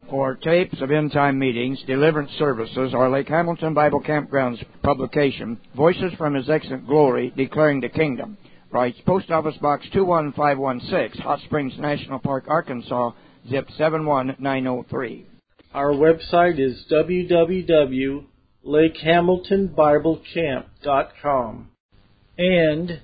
or tapes of end-time meetings, deliverance services, or Lake Hamilton Bible Campground's publication, Voices from His Excellent Glory, Declaring the Kingdom. Writes Post Office Box 21516, Hot Springs National Park, Arkansas, zip 71903. Our website is www.lakehamiltonbiblecamp.com and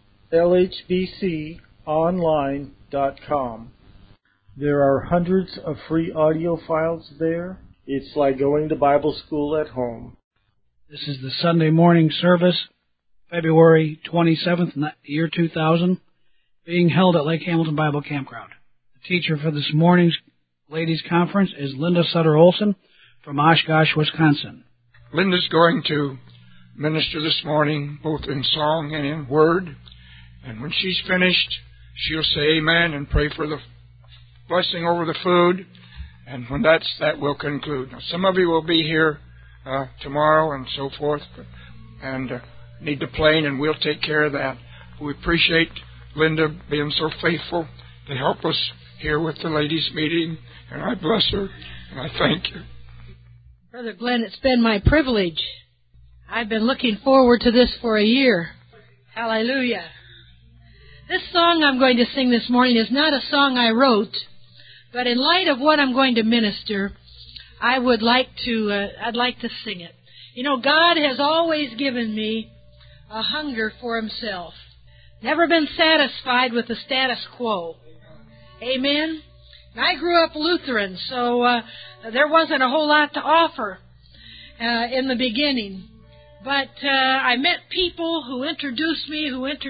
lhbconline.com. There are hundreds of free audio files there. It's like going to Bible school at home. This is the Sunday morning service, February 27th, year 2000, being held at Lake Hamilton Bible Campground. The teacher for this morning's ladies' conference is Linda Sutter Olson from Oshkosh, Wisconsin. Linda's going to minister this morning, both in song and in word. And when she's finished, she'll say amen and pray for the blessing over the food, and when that will conclude. Now, some of you will be here tomorrow and so forth, and need the plane, and we'll take care of that. We appreciate Linda being so faithful to help us here with the ladies' meeting, and I bless her, and I thank you. Brother Glenn, it's been my privilege. I've been looking forward to this for a year. Hallelujah. This song I'm going to sing this morning is not a song I wrote, but in light of what I'm going to minister, I'd like to sing it. You know, God has always given me a hunger for Himself. Never been satisfied with the status quo. Amen? And I grew up Lutheran, so there wasn't a whole lot to offer in the beginning. But I met people who introduced me.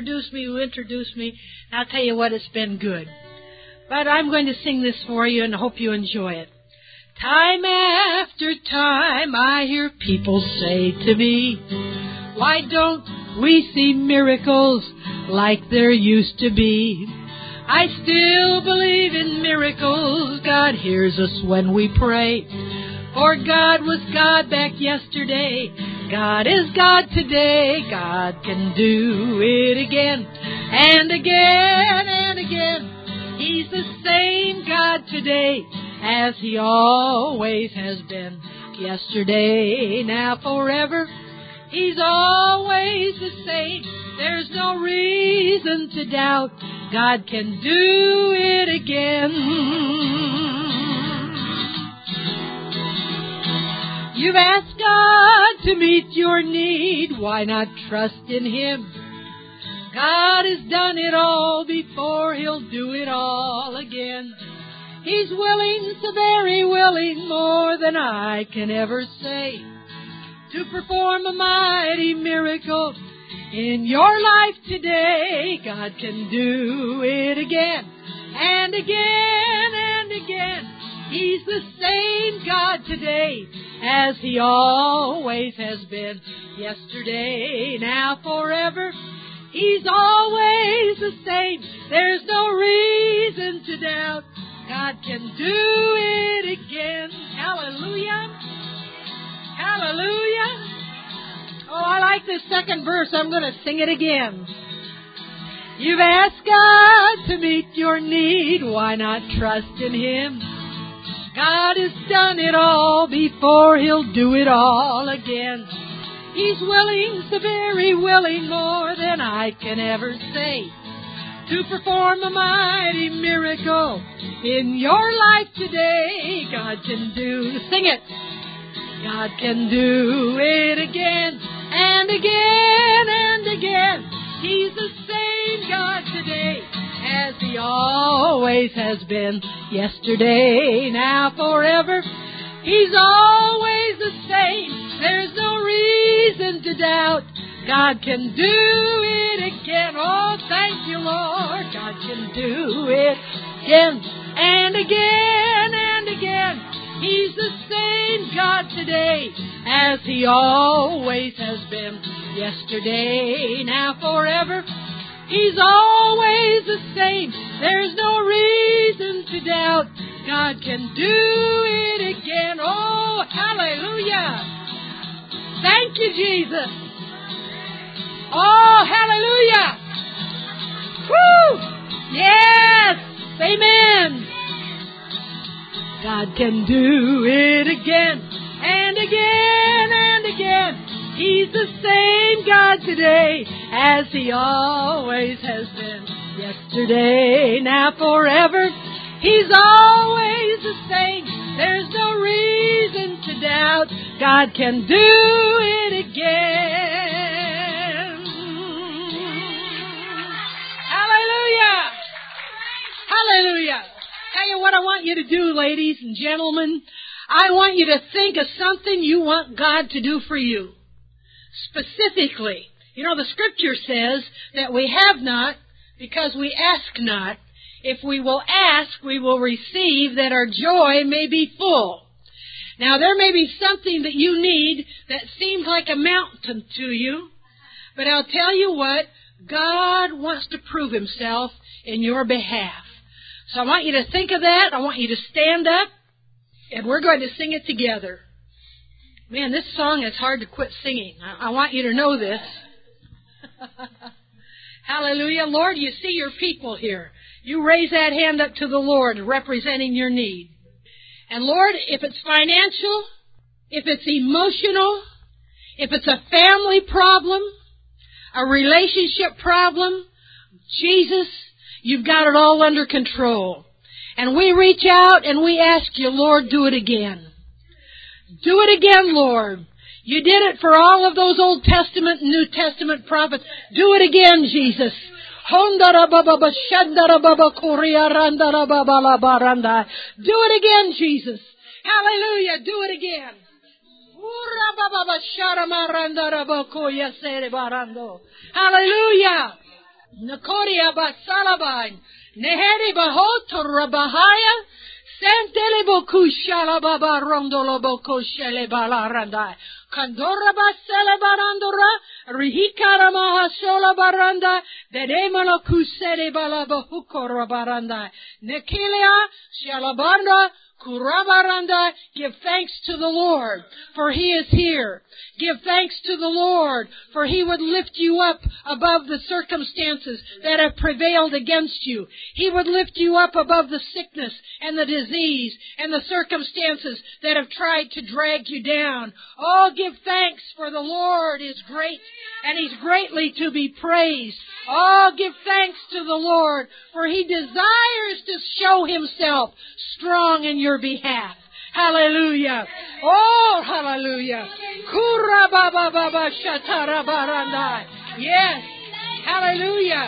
And I'll tell you what, it's been good. But I'm going to sing this for you and hope you enjoy it. Time after time I hear people say to me, why don't we see miracles like there used to be? I still believe in miracles. God hears us when we pray. For God was God back yesterday. God is God today. God can do it again and again and again. He's the same God today as He always has been. Yesterday, now forever. He's always the same. There's no reason to doubt. God can do it again. You've asked God to meet your need. Why not trust in Him? God has done it all before. He'll do it all again. He's willing, so very willing, more than I can ever say, to perform a mighty miracle in your life today. God can do it again and again and again. He's the same God today as He always has been. Yesterday, now forever. He's always the same. There's no reason to doubt. God can do it again. Hallelujah. Hallelujah. Oh, I like this second verse. I'm going to sing it again. You've asked God to meet your need. Why not trust in Him? God has done it all before. He'll do it all again. He's willing, so very willing, more than I can ever say, to perform a mighty miracle in your life today. God can do, sing it. God can do it again and again and again. He's the same God today as He always has been. Yesterday, now forever. He's always the same. There's no reason to doubt. God can do it again. Oh, thank you, Lord. God can do it again and again and again. He's the same God today as He always has been. Yesterday, now forever. He's always the same. There's no reason to doubt. God can do it again. Oh, hallelujah. Thank you, Jesus. Oh, hallelujah. Woo! Yes. Amen. God can do it again and again and again. He's the same God today as He always has been. Yesterday, now forever, He's always the same. There's no reason to doubt. God can do it again. Hallelujah! Hallelujah! Tell you what I want you to do, ladies and gentlemen. I want you to think of something you want God to do for you. Specifically, you know, the Scripture says that we have not because we ask not. If we will ask, we will receive, that our joy may be full. Now, there may be something that you need that seems like a mountain to you, but I'll tell you what, God wants to prove Himself in your behalf. So I want you to think of that. I want you to stand up, and we're going to sing it together. Man, this song is hard to quit singing. I want you to know this. Hallelujah. Lord, you see your people here. You raise that hand up to the Lord representing your need. And Lord, if it's financial, if it's emotional, if it's a family problem, a relationship problem, Jesus, you've got it all under control. And we reach out and we ask you, Lord, do it again. Do it again, Lord. You did it for all of those Old Testament and New Testament prophets. Do it again, Jesus. Do it again, Jesus. Hallelujah. Do it again. Hallelujah. Nakoria basalabain. Neheri bahotor rabahaya. Senteliboku shalababa rondoloboko shelebalarandai. Kandora basele barandora. Rihikara mahasola baranda. Dedemalo kusere balabahukora baranda. Nekilia shalabanda. Kurabaranda, give thanks to the Lord, for He is here. Give thanks to the Lord, for He would lift you up above the circumstances that have prevailed against you. He would lift you up above the sickness and the disease and the circumstances that have tried to drag you down. Oh, give thanks, for the Lord is great, and He's greatly to be praised. Oh, give thanks to the Lord, for He desires to show Himself strong in your behalf. Hallelujah. Oh, hallelujah. Kura baba baba shatara barandai. Yes. Hallelujah.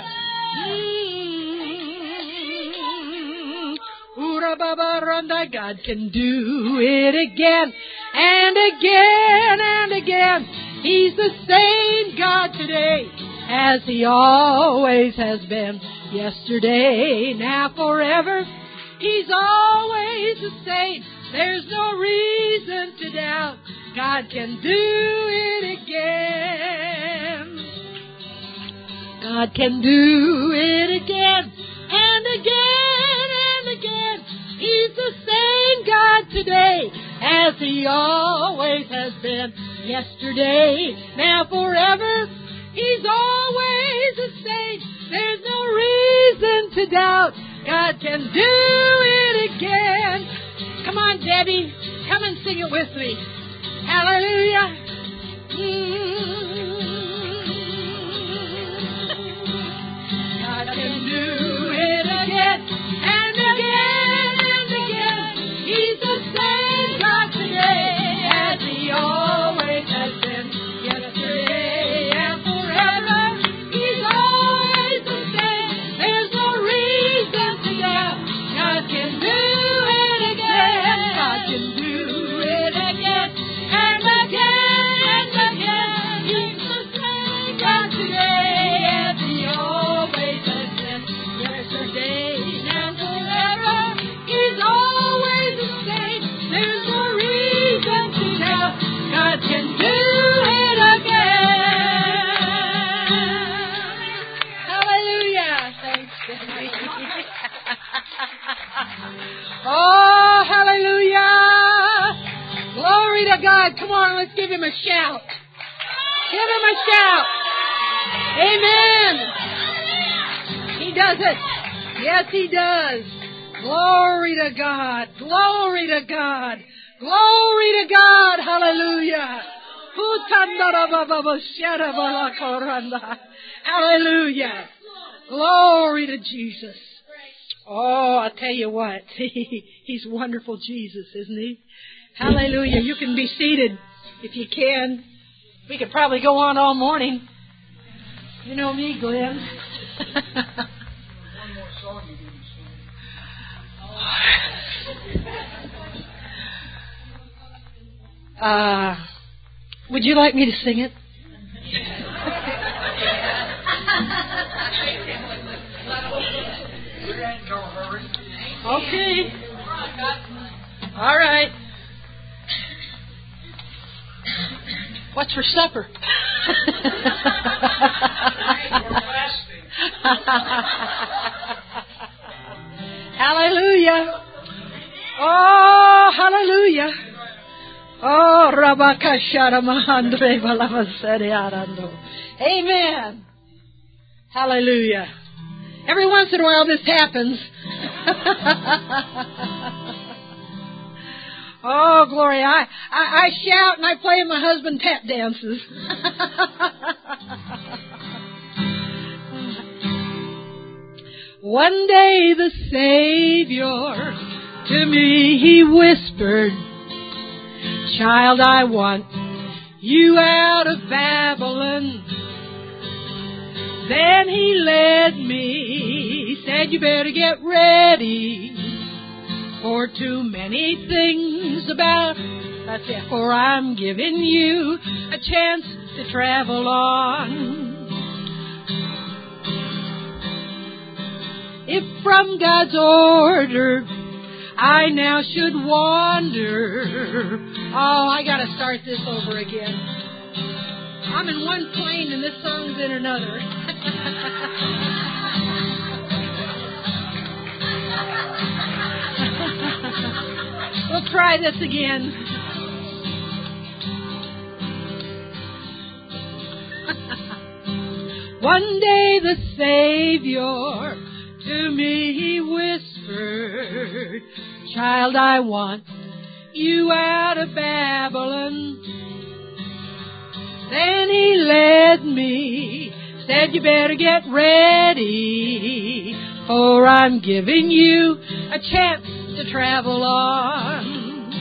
Ura baba randai. God can do it again and again and again. He's the same God today as He always has been. Yesterday, now forever. He's always the same. There's no reason to doubt. God can do it again. God can do it again and again and again. He's the same God today as He always has been. Yesterday, now forever. He's always the same. There's no reason to doubt. God can do it again. Come on, Debbie. Come and sing it with me. Hallelujah. God can do it again and again and again. He's the same God today as He always has been. Yesterday and forever. He's always the same. There's no reason to doubt. God can do it again. God can do it again and again and again. He's the same God today as He always has been. Yesterday and forever. He's always the same. There's no reason to doubt. God can do it again. Hallelujah. Thanks, Debbie. Oh, hallelujah. Glory to God. Come on, let's give Him a shout. Give Him a shout. Amen. He does it. Yes, He does. Glory to God. Glory to God. Glory to God. Hallelujah. Hallelujah. Glory to Jesus. Oh, I'll tell you what. He's wonderful Jesus, isn't he? Hallelujah. You can be seated if you can. We could probably go on all morning. You know me, Glenn. One more song you didn't sing. Would you like me to sing it? Okay. All right. What's for supper? Hallelujah. Oh, hallelujah. Oh, Rabakashara Mahandre Balavasari Arando. Amen. Hallelujah. Every once in a while this happens. Oh, glory. I shout and I play and my husband tap dances. One day the Savior to me he whispered, "Child, I want you out of Babylon." Then he led me, he said, "You better get ready, for too many things about," that's it, "for I'm giving you a chance to travel on. If from God's order I now should wander." Oh, I gotta start this over again. I'm in one plane and this song's in another. We'll try this again. One day the Savior to me he whispered, "Child, I want you out of Babylon." Then he led me, said, "You better get ready, for I'm giving you a chance to travel on."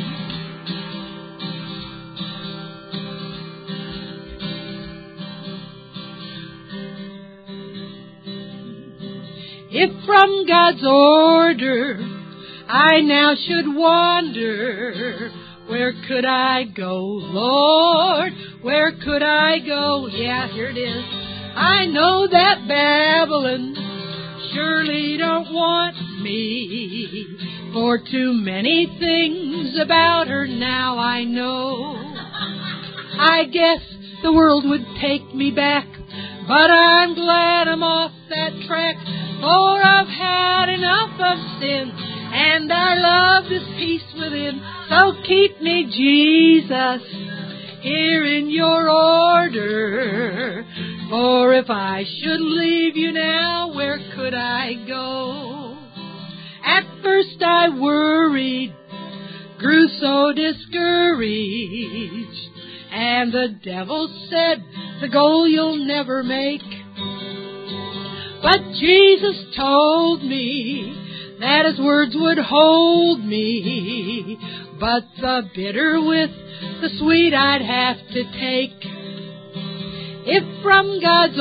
If from God's order I now should wander, where could I go, Lord? Where could I go? Yeah, here it is. I know that Babylon surely don't want me, for too many things about her now I know. I guess the world would take me back, but I'm glad I'm off that track, for I've had enough of sin, and I love this peace within. So keep me, Jesus, here in your order, for if I should leave you now, where could I go? At first I worried, grew so discouraged, and the devil said, "The goal you'll never make." But Jesus told me that his words would hold me, but the bitter with the sweet I'd have to take. If from God's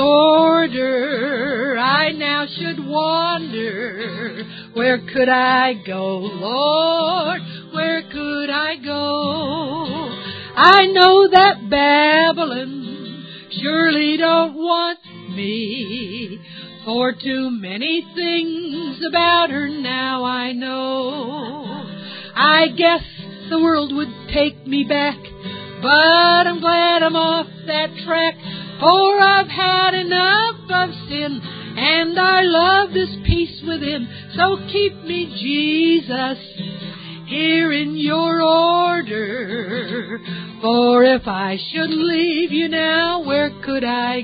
order I now should wander, where could I go, Lord? Where could I go? I know that Babylon surely don't want me, for too many things about her now I know. I guess the world would take me back, but I'm glad I'm off that track, for I've had enough of sin, and I love this peace within. So keep me, Jesus, here in your order, for if I should leave you now, where could I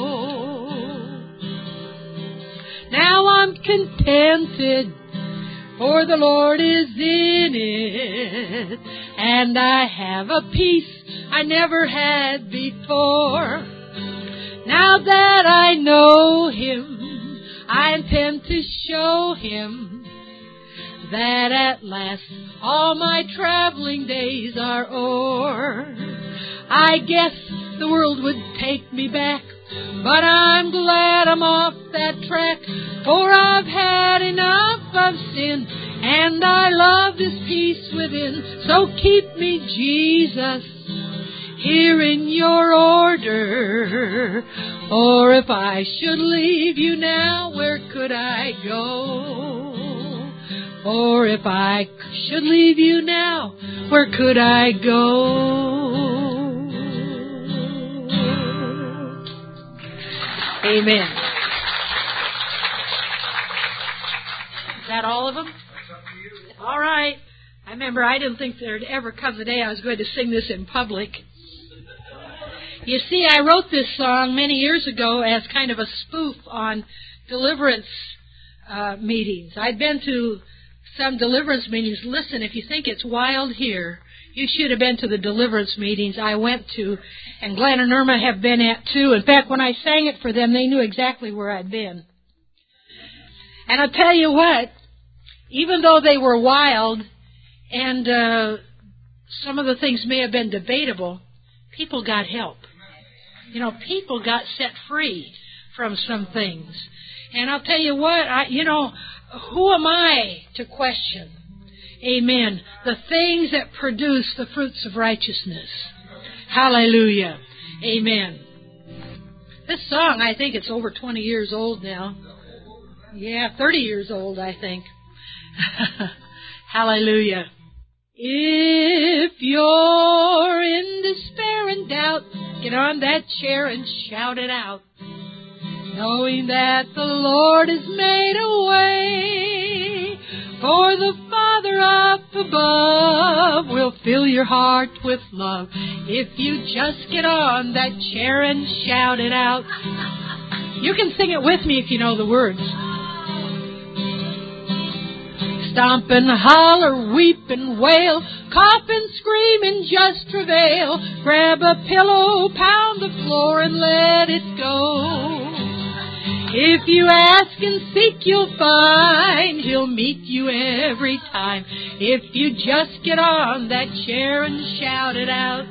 go? Now I'm contented for the Lord is in it, and I have a peace I never had before. Now that I know Him, I intend to show Him that at last all my traveling days are o'er. I guess the world would take me back, but I'm glad I'm off that track, for I've had enough of sin, and I love this peace within. So keep me, Jesus, here in your order, or if I should leave you now, where could I go? Or if I should leave you now, where could I go? Amen. Is that all of them? All right. I remember I didn't think there'd ever come the day I was going to sing this in public. You see, I wrote this song many years ago as kind of a spoof on deliverance meetings. I'd been to some deliverance meetings. Listen, if you think it's wild here, you should have been to the deliverance meetings I went to, and Glenn and Irma have been at too. In fact, when I sang it for them, they knew exactly where I'd been. And I'll tell you what, even though they were wild, and some of the things may have been debatable, people got help. You know, people got set free from some things. And I'll tell you what, who am I to question? Amen. The things that produce the fruits of righteousness. Hallelujah. Amen. This song, I think it's over 20 years old now. Yeah, 30 years old, I think. Hallelujah. If you're in despair and doubt, get on that chair and shout it out, knowing that the Lord has made a way, for the Father up above will fill your heart with love. If you just get on that chair and shout it out. You can sing it with me if you know the words. Stomp and holler, weep and wail, cough and scream and just travail. Grab a pillow, pound the floor and let it go. If you ask and seek, you'll find He'll meet you every time. If you just get on that chair and shout it out.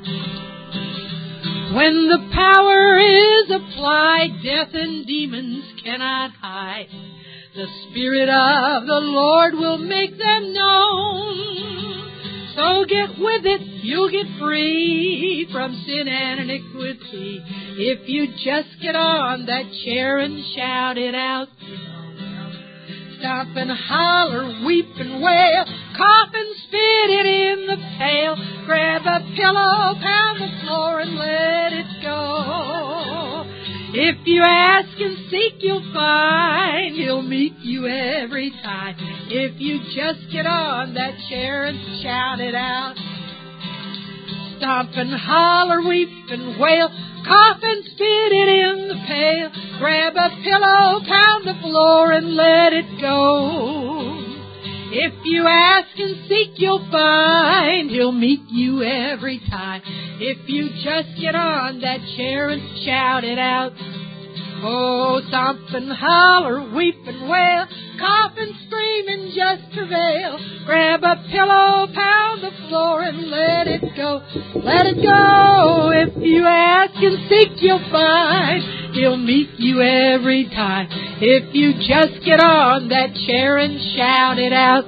When the power is applied, death and demons cannot hide. The Spirit of the Lord will make them known. So get with it, you'll get free from sin and iniquity. If you just get on that chair and shout it out. Stomp and holler, weep and wail, cough and spit it in the pail. Grab a pillow, pound the floor and let it go. If you ask and seek, you'll find He'll meet you every time. If you just get on that chair and shout it out. Stomp and holler, weep and wail, cough and spit it in the pail. Grab a pillow, pound the floor and let it go. If you ask and seek, you'll find He'll meet you every time. If you just get on that chair and shout it out. Oh, stomp and holler, weep and wail, cough and scream and just travail. Grab a pillow, pound the floor and let it go. Let it go. If you ask and seek, you'll find He'll meet you every time. If you just get on that chair and shout it out.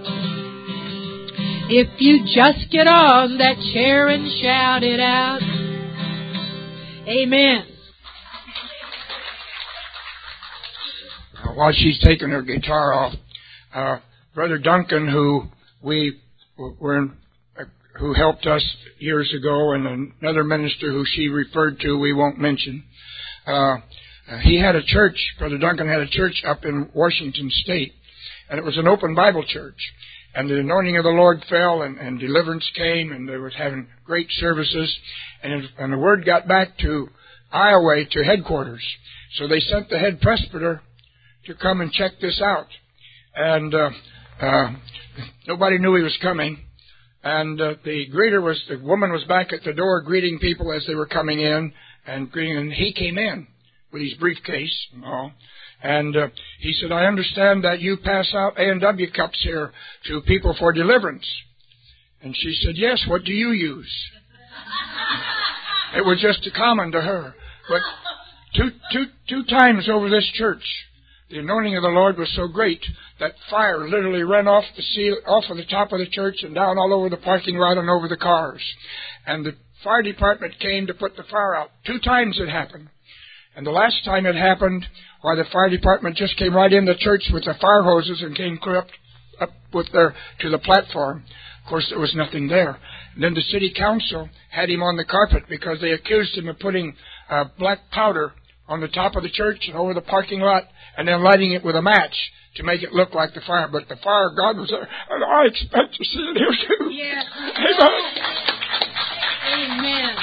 If you just get on that chair and shout it out. Amen. While she's taking her guitar off, Brother Duncan, who who helped us years ago, and another minister who she referred to, we won't mention. He had a church. Brother Duncan had a church up in Washington State, and it was an open Bible church. And the anointing of the Lord fell, and deliverance came, and they were having great services. And the word got back to Iowa, to headquarters. So they sent the head presbyter to come and check this out. And nobody knew he was coming. And the woman was back at the door greeting people as they were coming in, and he came in with his briefcase and all. And he said, I understand that you pass out A&W cups here to people for deliverance. And she said, yes, what do you use? It was just common to her. But two times over this church, the anointing of the Lord was so great that fire literally ran off of the top of the church and down all over the parking lot and over the cars. And the fire department came to put the fire out. 2 times it happened. And the last time it happened, why the fire department just came right in the church with the fire hoses and came up to the platform. Of course, there was nothing there. And then the city council had him on the carpet because they accused him of putting black powder on the top of the church and over the parking lot and then lighting it with a match to make it look like the fire. But the fire of God was there, and I expect to see it here too. Yes. Amen. Amen.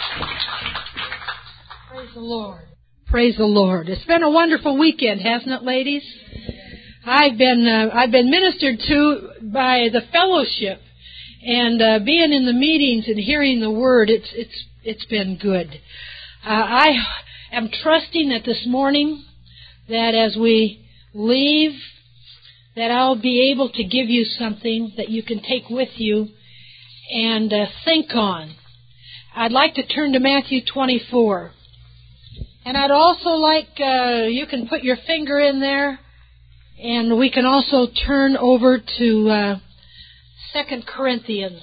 Praise the Lord. Praise the Lord. It's been a wonderful weekend, hasn't it, ladies? I've been ministered to by the fellowship, and being in the meetings and hearing the word. It's been good. I am trusting that this morning, that as we leave, that I'll be able to give you something that you can take with you and think on. I'd like to turn to Matthew 24. And I'd also like, you can put your finger in there, and we can also turn over to 2 Corinthians.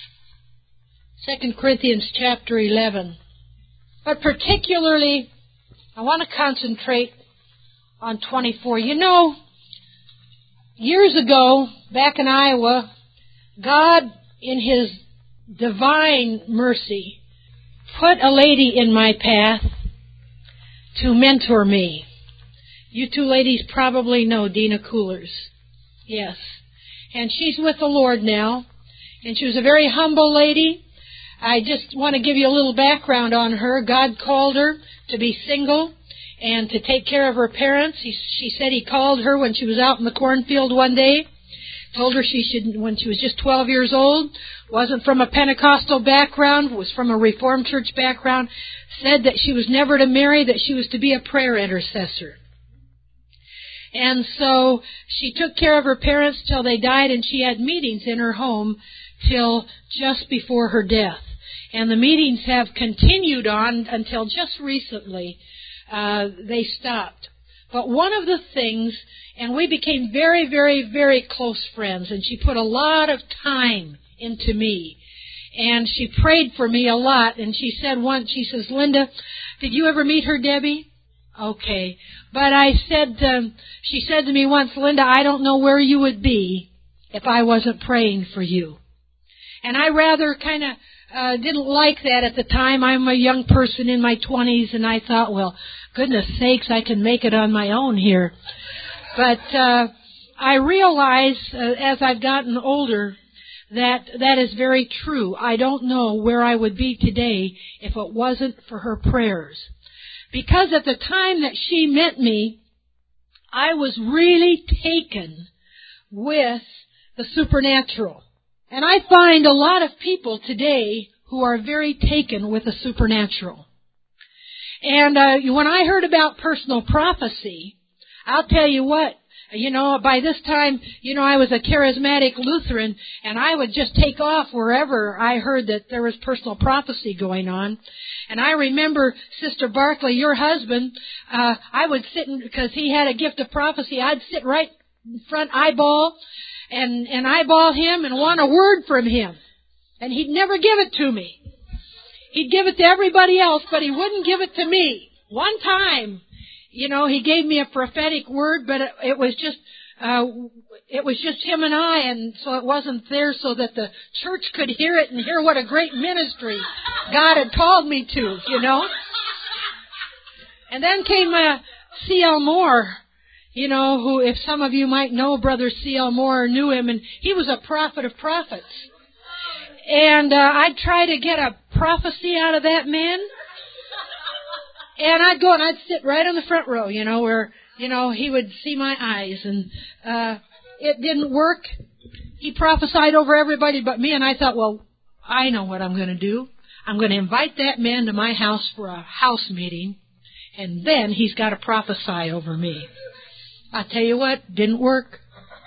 2 Corinthians chapter 11. But particularly, I want to concentrate on 24. You know, years ago, back in Iowa, God, in His divine mercy, put a lady in my path to mentor me. You two ladies probably know Dina Coolers. Yes. And she's with the Lord now. And she was a very humble lady. I just want to give you a little background on her. God called her to be single and to take care of her parents. She said He called her when she was out in the cornfield one day. Told her she should, when she was just 12 years old, wasn't from a Pentecostal background, was from a Reformed church background, said that she was never to marry, that she was to be a prayer intercessor. And so she took care of her parents till they died, and she had meetings in her home till just before her death. And the meetings have continued on until just recently they stopped. But one of the things, and we became very, very, very close friends, and she put a lot of time into me. And she prayed for me a lot, and she said once, she says, Linda, did you ever meet her, Debbie? Okay. But she said to me once, Linda, I don't know where you would be if I wasn't praying for you. And I rather kind of didn't like that at the time. I'm a young person in my 20s, and I thought, well, goodness sakes, I can make it on my own here. But I realize as I've gotten older that is very true. I don't know where I would be today if it wasn't for her prayers. Because at the time that she met me, I was really taken with the supernatural. And I find a lot of people today who are very taken with the supernatural. And when I heard about personal prophecy, I'll tell you what, by this time, I was a charismatic Lutheran, and I would just take off wherever I heard that there was personal prophecy going on. And I remember Sister Barclay, your husband, I would sit, because he had a gift of prophecy, I'd sit right in front, eyeball him and want a word from him. And he'd never give it to me. He'd give it to everybody else, but he wouldn't give it to me. One time, he gave me a prophetic word, but it was just him and I, and so it wasn't there so that the church could hear it and hear what a great ministry God had called me to, And then came C.L. Moore, who, if some of you might know Brother C.L. Moore, knew him, and he was a prophet of prophets. And I'd try to get a prophecy out of that man. And I'd go and I'd sit right on the front row, where, he would see my eyes. And it didn't work. He prophesied over everybody but me, and I thought, well, I know what I'm going to do. I'm going to invite that man to my house for a house meeting, and then he's got to prophesy over me. I tell you what, didn't work.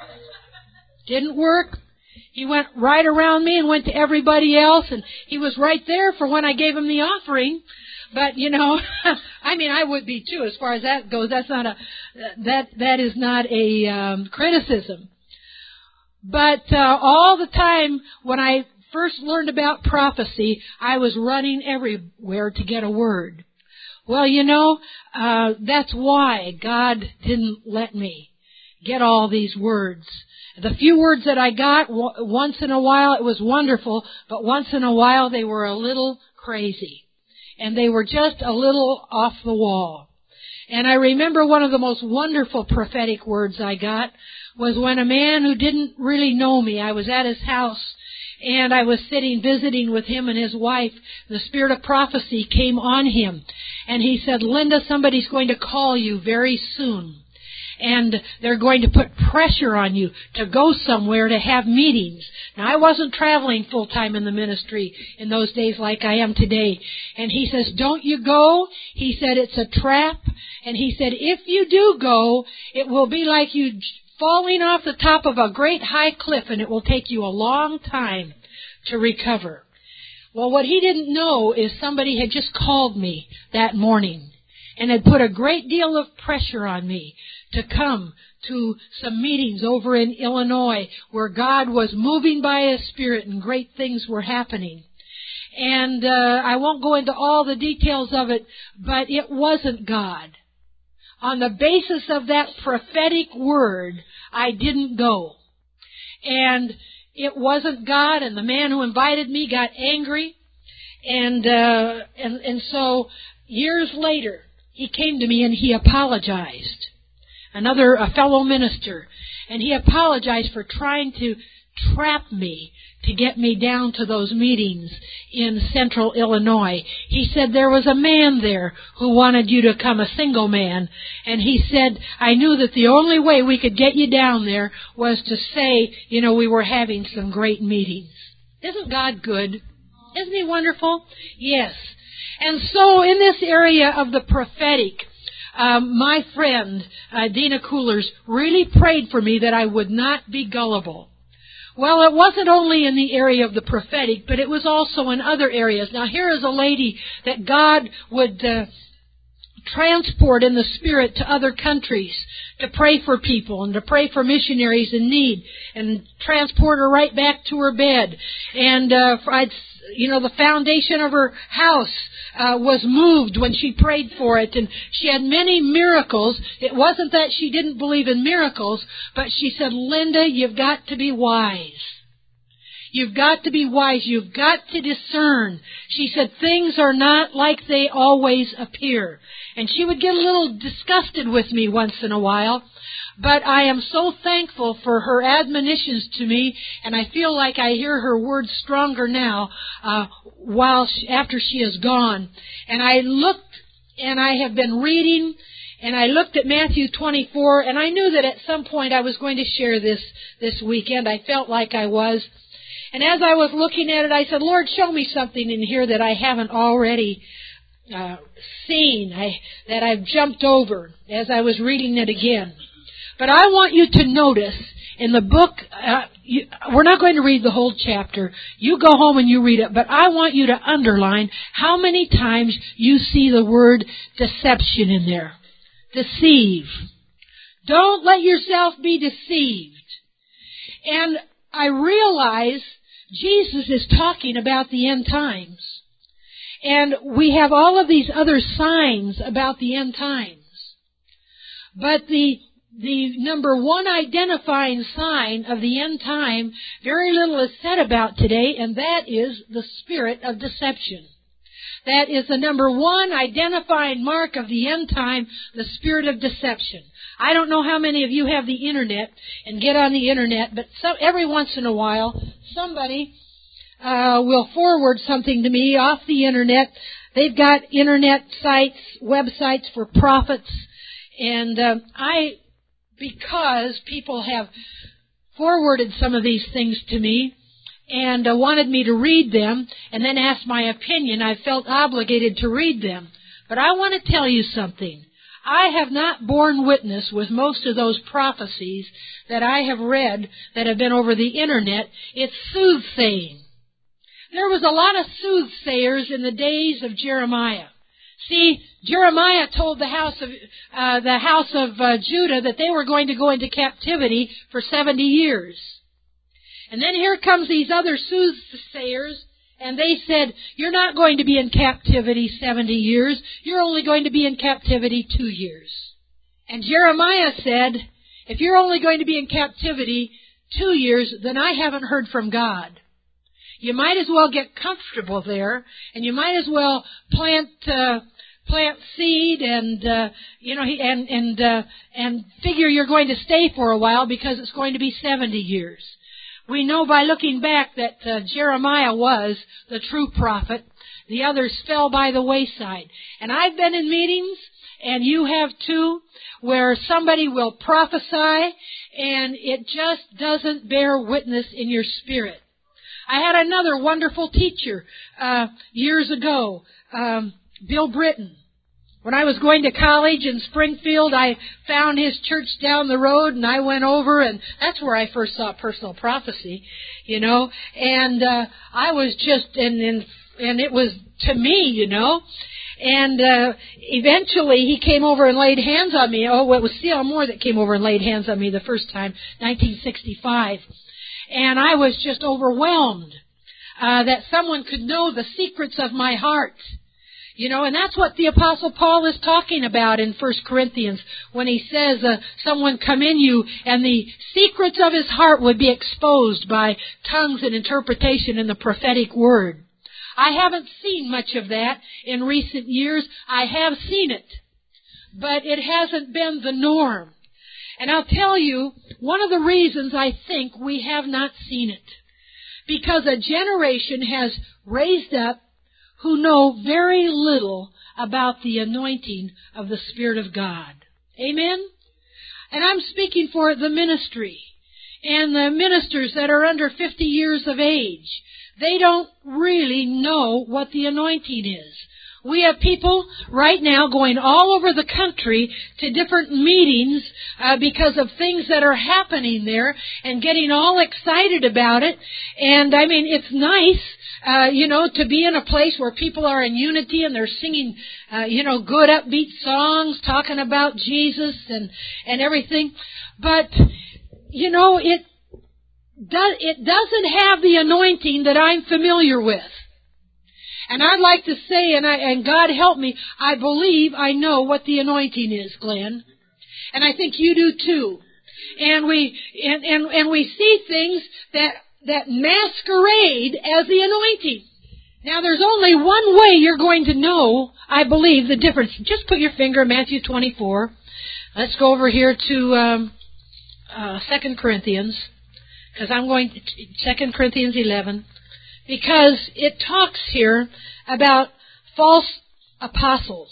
Didn't work. He went right around me and went to everybody else, and he was right there for when I gave him the offering. But, you know, I mean, I would be too as far as that goes. That's not that is not a criticism. But all the time when I first learned about prophecy, I was running everywhere to get a word. Well, you know, that's why God didn't let me get all these words. The few words that I got, once in a while it was wonderful, but once in a while they were a little crazy. And they were just a little off the wall. And I remember one of the most wonderful prophetic words I got was when a man who didn't really know me, I was at his house, and I was sitting visiting with him and his wife. The spirit of prophecy came on him. And he said, Linda, somebody's going to call you very soon. And they're going to put pressure on you to go somewhere to have meetings. Now, I wasn't traveling full-time in the ministry in those days like I am today. And he says, don't you go. He said, it's a trap. And he said, if you do go, it will be like you falling off the top of a great high cliff, and it will take you a long time to recover. Well, what he didn't know is somebody had just called me that morning and had put a great deal of pressure on me to come to some meetings over in Illinois where God was moving by His Spirit and great things were happening. And I won't go into all the details of it, but it wasn't God. On the basis of that prophetic word, I didn't go. And it wasn't God, and the man who invited me got angry. And so years later, he came to me and he apologized. A fellow minister, and he apologized for trying to trap me to get me down to those meetings in central Illinois. He said there was a man there who wanted you to come, a single man, and he said, I knew that the only way we could get you down there was to say, you know, we were having some great meetings. Isn't God good? Isn't He wonderful? Yes. And so in this area of the prophetic, my friend, Dina Coolers, really prayed for me that I would not be gullible. Well, it wasn't only in the area of the prophetic, but it was also in other areas. Now, here is a lady that God would transport in the Spirit to other countries to pray for people and to pray for missionaries in need and transport her right back to her bed. And the foundation of her house was moved when she prayed for it, and she had many miracles. It wasn't that she didn't believe in miracles, but she said, Linda, you've got to be wise. You've got to be wise. You've got to discern. She said, things are not like they always appear. And she would get a little disgusted with me once in a while. But I am so thankful for her admonitions to me, and I feel like I hear her words stronger now after she is gone. And I looked, and I have been reading, and I looked at Matthew 24, and I knew that at some point I was going to share this weekend. I felt like I was. And as I was looking at it, I said, Lord, show me something in here that I haven't already seen, that I've jumped over as I was reading it again. But I want you to notice in the book, we're not going to read the whole chapter. You go home and you read it. But I want you to underline how many times you see the word deception in there. Deceive. Don't let yourself be deceived. And I realize Jesus is talking about the end times. And we have all of these other signs about the end times. But the number one identifying sign of the end time, very little is said about today, and that is the spirit of deception. That is the number one identifying mark of the end time, the spirit of deception. I don't know how many of you have the Internet and get on the Internet, but every once in a while, somebody will forward something to me off the Internet. They've got Internet sites, websites for prophets, and because people have forwarded some of these things to me and wanted me to read them and then asked my opinion. I felt obligated to read them. But I want to tell you something. I have not borne witness with most of those prophecies that I have read that have been over the internet. It's soothsaying. There was a lot of soothsayers in the days of Jeremiah. See, Jeremiah told the house of Judah that they were going to go into captivity for 70 years. And then here comes these other soothsayers, and they said, you're not going to be in captivity 70 years. You're only going to be in captivity 2 years. And Jeremiah said, if you're only going to be in captivity 2 years, then I haven't heard from God. You might as well get comfortable there, and you might as well plant seed and figure you're going to stay for a while because it's going to be 70 years. We know by looking back that Jeremiah was the true prophet. The others fell by the wayside. And I've been in meetings, and you have too, where somebody will prophesy and it just doesn't bear witness in your spirit. I had another wonderful teacher years ago, Bill Britton. When I was going to college in Springfield, I found his church down the road, and I went over, and that's where I first saw personal prophecy, you know. And I was just, and it was to me, you know. And eventually he came over and laid hands on me. Oh, it was C.L. Moore that came over and laid hands on me the first time, 1965. And I was just overwhelmed that someone could know the secrets of my heart. You know, and that's what the Apostle Paul is talking about in 1 Corinthians when he says, someone come in you and the secrets of his heart would be exposed by tongues and interpretation in the prophetic word. I haven't seen much of that in recent years. I have seen it, but it hasn't been the norm. And I'll tell you, one of the reasons I think we have not seen it, because a generation has raised up who know very little about the anointing of the Spirit of God. Amen? And I'm speaking for the ministry and the ministers that are under 50 years of age. They don't really know what the anointing is. We have people right now going all over the country to different meetings because of things that are happening there and getting all excited about it. And I mean, it's nice, to be in a place where people are in unity and they're singing, good upbeat songs talking about Jesus and everything. But, it doesn't have the anointing that I'm familiar with. And I'd like to say, and God help me, I believe I know what the anointing is, Glenn. And I think you do too. And we see things that masquerade as the anointing. Now there's only one way you're going to know, I believe, the difference. Just put your finger in Matthew 24. Let's go over here to 2 Corinthians, because I'm going to 2 Corinthians 11. Because it talks here about false apostles,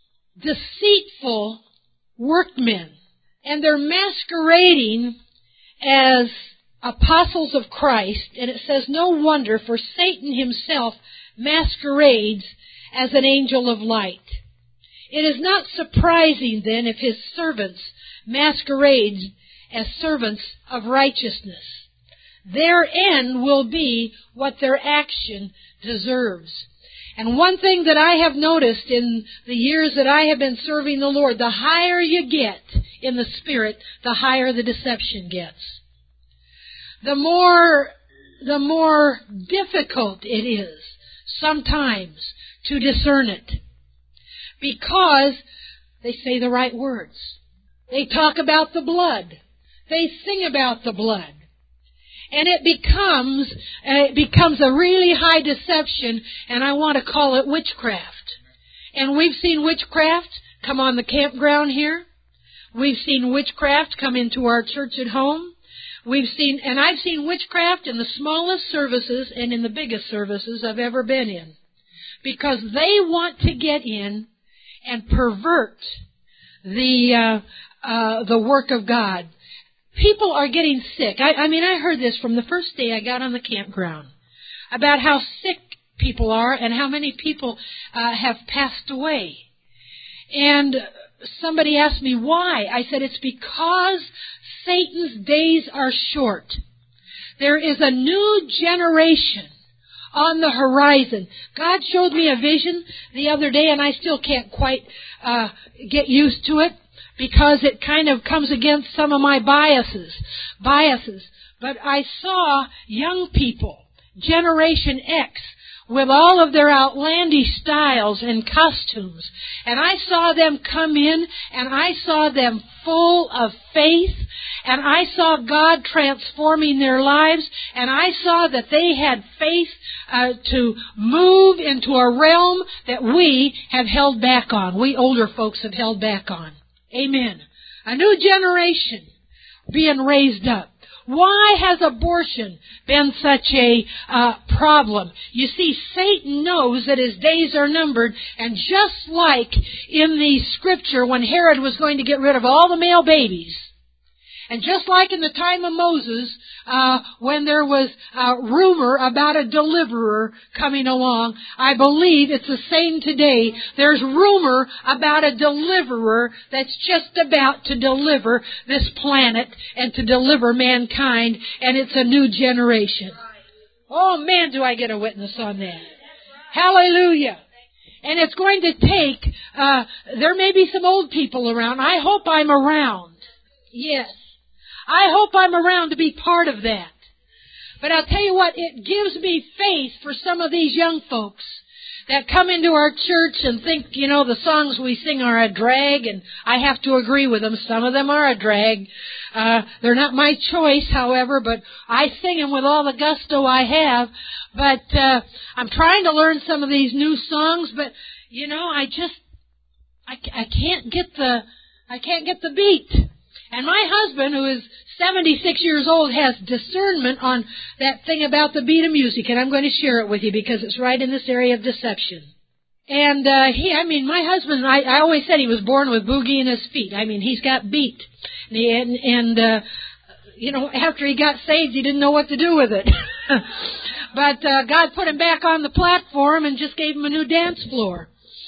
deceitful workmen, and they're masquerading as apostles of Christ. And it says, no wonder, for Satan himself masquerades as an angel of light. It is not surprising then if his servants masquerade as servants of righteousness. Their end will be what their action deserves. And one thing that I have noticed in the years that I have been serving the Lord, the higher you get in the Spirit, the higher the deception gets. The more difficult it is sometimes to discern it. Because they say the right words. They talk about the blood. They sing about the blood. And it becomes a really high deception, and I want to call it witchcraft. And we've seen witchcraft come on the campground here. We've seen witchcraft come into our church at home. I've seen witchcraft in the smallest services and in the biggest services I've ever been in. Because they want to get in and pervert the work of God. people are getting sick. I mean, I heard this from the first day I got on the campground about how sick people are and how many people have passed away. And somebody asked me why. I said, it's because Satan's days are short. There is a new generation on the horizon. God showed me a vision the other day, and I still can't quite get used to it because it kind of comes against some of my biases. But I saw young people, Generation X, with all of their outlandish styles and costumes. And I saw them come in, and I saw them full of faith, and I saw God transforming their lives, and I saw that they had faith to move into a realm that we have held back on. We older folks have held back on. Amen. A new generation being raised up. Why has abortion been such a problem? You see, Satan knows that his days are numbered, and just like in the scripture when Herod was going to get rid of all the male babies, and just like in the time of Moses, when there was rumor about a deliverer coming along, I believe it's the same today. There's rumor about a deliverer that's just about to deliver this planet and to deliver mankind, and it's a new generation. Oh man, do I get a witness on that. Hallelujah. And it's going to take, there may be some old people around. I hope I'm around. Yes. I hope I'm around to be part of that. But I'll tell you what, it gives me faith for some of these young folks that come into our church and think, you know, the songs we sing are a drag, and I have to agree with them. Some of them are a drag. They're not my choice, however, but I sing them with all the gusto I have. But I'm trying to learn some of these new songs, but, you know, I can't get the beat. And my husband, who is 76 years old, has discernment on that thing about the beat of music, and I'm going to share it with you because it's right in this area of deception. And my husband, I always said he was born with boogie in his feet. I mean, he's got beat. And after he got saved, he didn't know what to do with it. But God put him back on the platform and just gave him a new dance floor.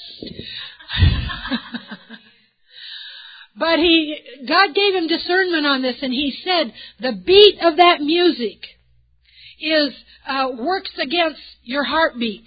But God gave him discernment on this, and he said the beat of that music works against your heartbeat,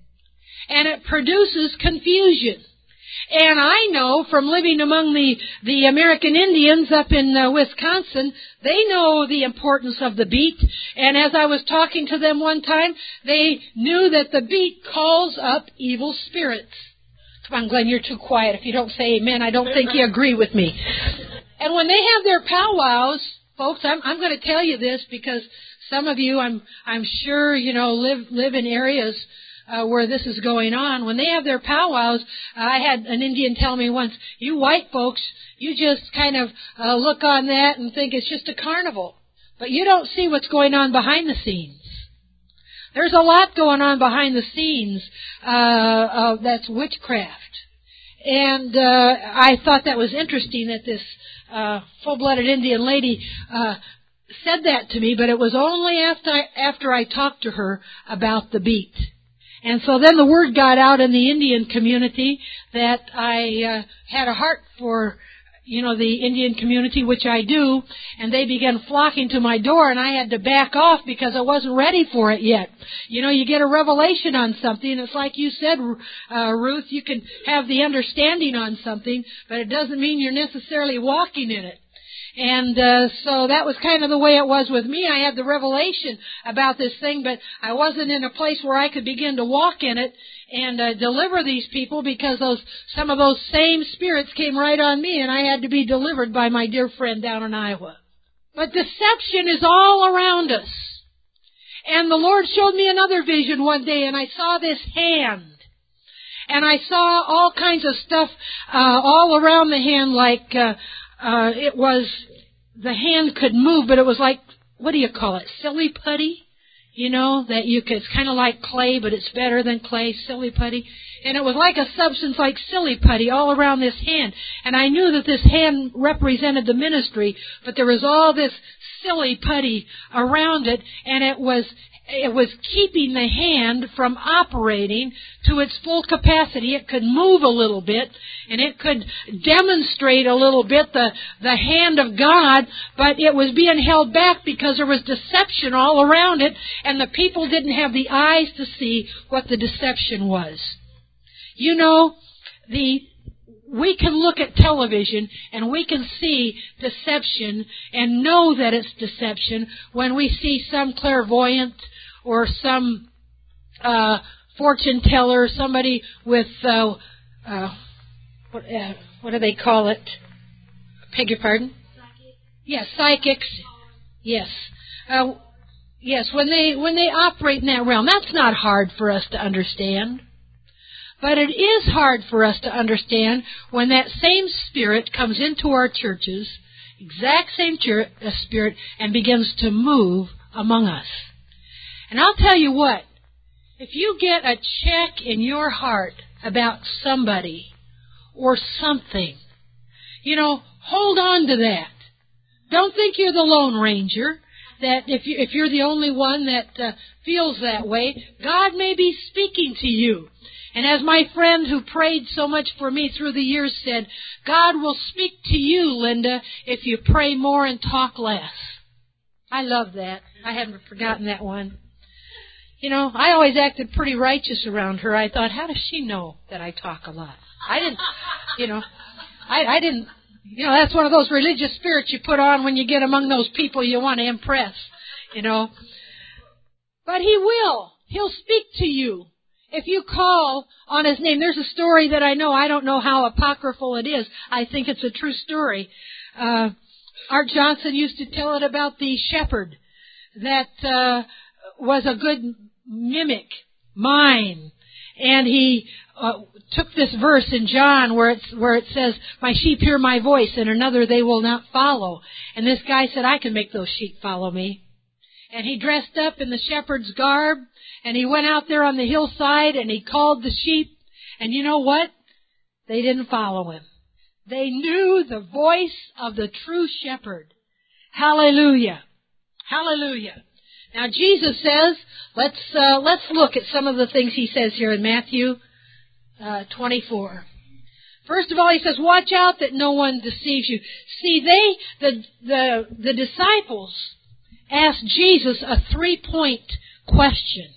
and it produces confusion. And I know from living among the American Indians up in Wisconsin, they know the importance of the beat. And as I was talking to them one time, they knew that the beat calls up evil spirits. Come on, Glenn, you're too quiet. If you don't say amen, I don't think you agree with me. And when they have their powwows, folks, I'm going to tell you this because some of you, I'm sure, live in areas where this is going on. When they have their powwows, I had an Indian tell me once, you white folks, you just kind of look on that and think it's just a carnival. But you don't see what's going on behind the scenes. There's a lot going on behind the scenes that's witchcraft. And I thought that was interesting that this full-blooded Indian lady said that to me, but it was only after I talked to her about the beat. And so then the word got out in the Indian community that I had a heart for the Indian community, which I do, and they began flocking to my door, and I had to back off because I wasn't ready for it yet. You get a revelation on something, and it's like you said, Ruth, you can have the understanding on something, but it doesn't mean you're necessarily walking in it. And so that was kind of the way it was with me. I had the revelation about this thing, but I wasn't in a place where I could begin to walk in it and deliver these people because some of those same spirits came right on me, and I had to be delivered by my dear friend down in Iowa. But deception is all around us. And the Lord showed me another vision one day, and I saw this hand. And I saw all kinds of stuff all around the hand, like the hand could move, but it was like, what do you call it, silly putty? You know, that you could, it's kind of like clay, but it's better than clay, silly putty. And it was like a substance like silly putty all around this hand. And I knew that this hand represented the ministry, but there was all this silly putty around it, and it was keeping the hand from operating to its full capacity. It could move a little bit, and it could demonstrate a little bit the hand of God, but it was being held back because there was deception all around it, and the people didn't have the eyes to see what the deception was. You know, we can look at television and we can see deception and know that it's deception when we see some clairvoyant or some fortune teller, somebody with what do they call it? Beg your pardon? Yes, psychics. Yes, yes. When they operate in that realm, that's not hard for us to understand. But it is hard for us to understand when that same spirit comes into our churches, exact same spirit, and begins to move among us. And I'll tell you what, if you get a check in your heart about somebody or something, you know, hold on to that. Don't think you're the Lone Ranger, that if you're the only one that feels that way. God may be speaking to you. And as my friend who prayed so much for me through the years said, God will speak to you, Linda, if you pray more and talk less. I love that. I haven't forgotten that one. You know, I always acted pretty righteous around her. I thought, how does she know that I talk a lot? I didn't, I didn't, that's one of those religious spirits you put on when you get among those people you want to impress, But He will. He'll speak to you. If you call on His name, there's a story that I know. I don't know how apocryphal it is. I think it's a true story. Art Johnson used to tell it about the shepherd that was a good mime. And he took this verse in John where it says, "My sheep hear my voice, and another they will not follow." And this guy said, "I can make those sheep follow me." And he dressed up in the shepherd's garb, and he went out there on the hillside, and he called the sheep. And you know what? They didn't follow him. They knew the voice of the true shepherd. Hallelujah. Hallelujah. Now Jesus says, let's look at some of the things He says here in Matthew 24. First of all, He says, watch out that no one deceives you. See, the disciples asked Jesus a 3-point question.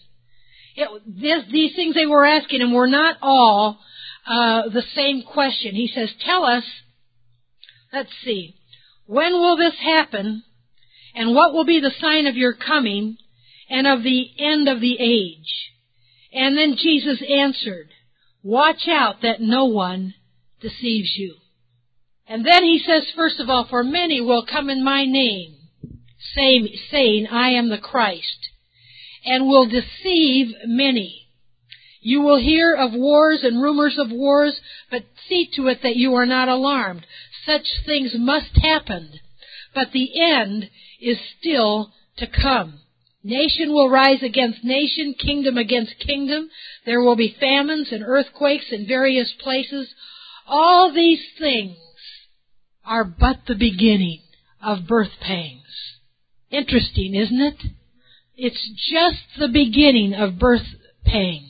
These things they were asking Him were not all the same question. He says, tell us, let's see, when will this happen, and what will be the sign of your coming and of the end of the age? And then Jesus answered, watch out that no one deceives you. And then He says, first of all, for many will come in my name, saying, I am the Christ, and will deceive many. You will hear of wars and rumors of wars, but see to it that you are not alarmed. Such things must happen, but the end is still to come. Nation will rise against nation, kingdom against kingdom. There will be famines and earthquakes in various places. All these things are but the beginning of birth pangs. Interesting, isn't it? It's just the beginning of birth pangs.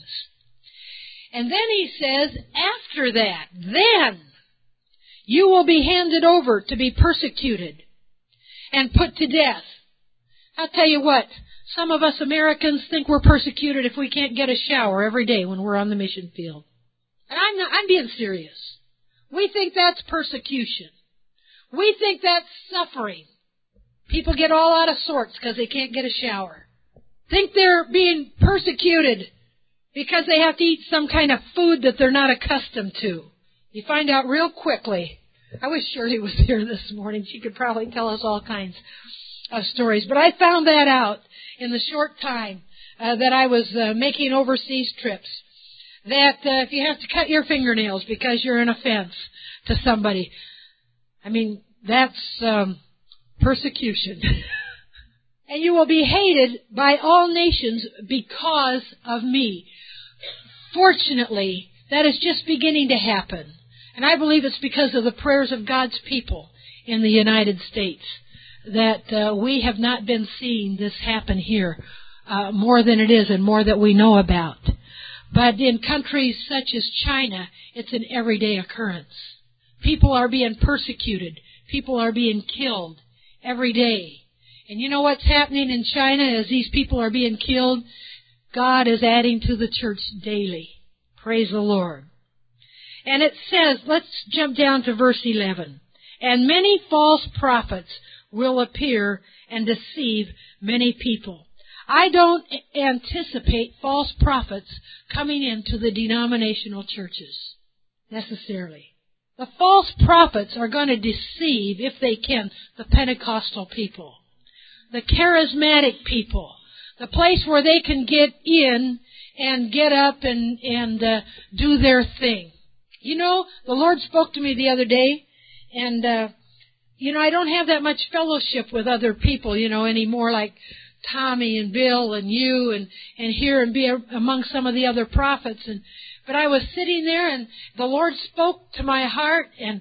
And then He says, after that, then you will be handed over to be persecuted and put to death. I'll tell you what, some of us Americans think we're persecuted if we can't get a shower every day when we're on the mission field. And I'm being serious. We think that's persecution. We think that's suffering. People get all out of sorts because they can't get a shower. Think they're being persecuted because they have to eat some kind of food that they're not accustomed to. You find out real quickly. I wish Shirley was here this morning. She could probably tell us all kinds of stories. But I found that out in the short time that I was making overseas trips. That if you have to cut your fingernails because you're an offense to somebody, I mean, that's persecution. and you will be hated by all nations because of me. Fortunately, that is just beginning to happen. And I believe it's because of the prayers of God's people in the United States that we have not been seeing this happen here more than it is and more that we know about. But in countries such as China, it's an everyday occurrence. People are being persecuted. People are being killed every day. And you know what's happening in China as these people are being killed? God is adding to the church daily. Praise the Lord. And it says, let's jump down to verse 11. And many false prophets will appear and deceive many people. I don't anticipate false prophets coming into the denominational churches necessarily. The false prophets are going to deceive, if they can, the Pentecostal people, the charismatic people, the place where they can get in and get up and do their thing. You know, the Lord spoke to me the other day, and, I don't have that much fellowship with other people, anymore, like Tommy and Bill and you and here and be among some of the other prophets. But I was sitting there, and the Lord spoke to my heart and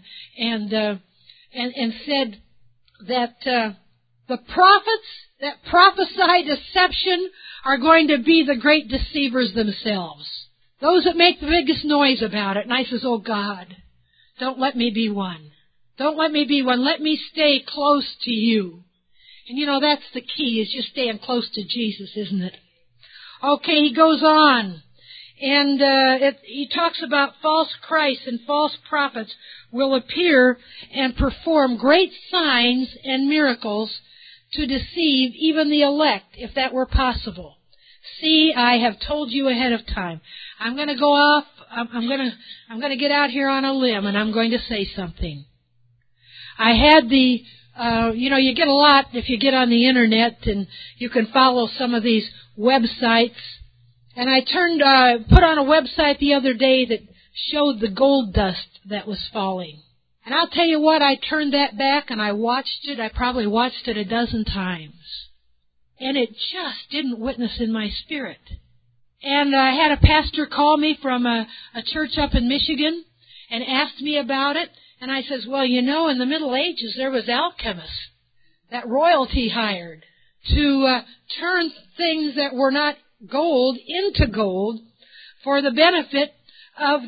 said that the prophets that prophesy deception are going to be the great deceivers themselves. Those that make the biggest noise about it. And I says, oh God, don't let me be one. Don't let me be one. Let me stay close to you. And that's the key, is just staying close to Jesus, isn't it? Okay, he goes on. And he talks about false Christs and false prophets will appear and perform great signs and miracles to deceive even the elect, if that were possible. See, I have told you ahead of time. I'm going to go off. I'm going to get out here on a limb, and I'm going to say something. I had the, you get a lot if you get on the internet, and you can follow some of these websites. And I put on a website the other day that showed the gold dust that was falling. And I'll tell you what, I turned that back and I watched it. I probably watched it a dozen times. And it just didn't witness in my spirit. And I had a pastor call me from a church up in Michigan and asked me about it. And I says, well, in the Middle Ages there was alchemists that royalty hired to turn things that were not gold into gold for the benefit of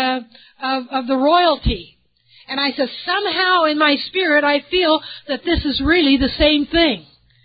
the royalty. And I said, somehow in my spirit I feel that this is really the same thing.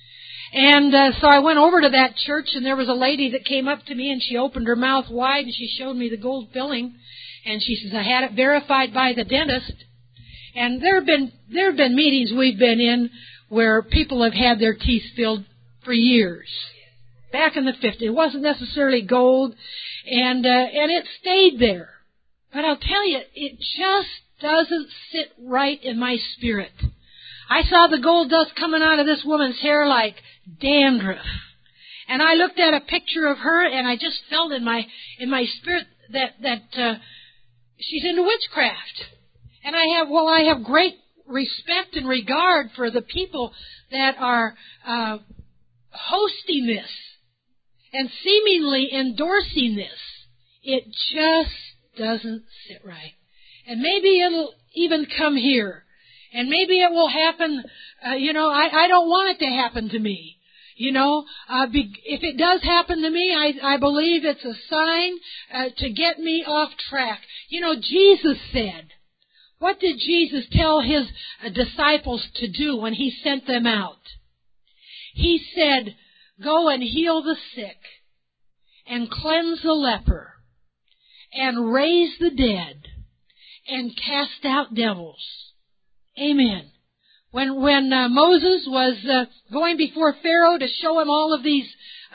And so I went over to that church, and there was a lady that came up to me, and she opened her mouth wide, and she showed me the gold filling. And she says, I had it verified by the dentist. And there have been meetings we've been in where people have had their teeth filled for years. Back in the 50s. It wasn't necessarily gold, and it stayed there. But I'll tell you, it just doesn't sit right in my spirit. I saw the gold dust coming out of this woman's hair like dandruff. And I looked at a picture of her, and I just felt in my spirit that she's into witchcraft. And I have great respect and regard for the people that are hosting this and seemingly endorsing this. It just doesn't sit right. And maybe it'll even come here. And maybe it will happen, I don't want it to happen to me. If it does happen to me, I believe it's a sign to get me off track. Jesus said, what did Jesus tell his disciples to do when he sent them out? He said, go and heal the sick, and cleanse the leper, and raise the dead, and cast out devils. Amen. When Moses was going before Pharaoh to show him all of these